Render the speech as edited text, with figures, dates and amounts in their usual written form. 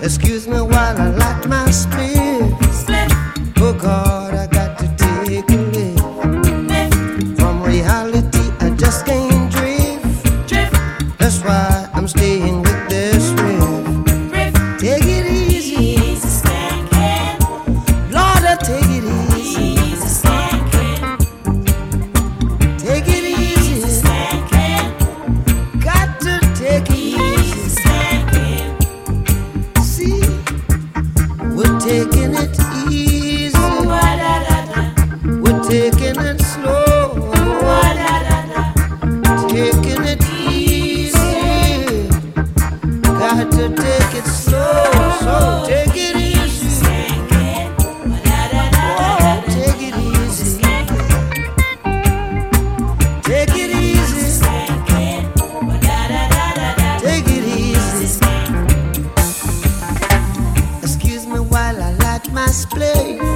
Excuse me while I light my split. Oh God, I got to take a lift. From reality, I just can't drift. That's why I'm staying with this riff. Take it easy, Lord, I take it easy. Take it easy, got to take it easy. See, we're taking it easy, we're taking it slow, taking it easy, got to take it slow, so take it easy, oh, take it easy, take it easy, take it easy. Excuse me while I light my spliff.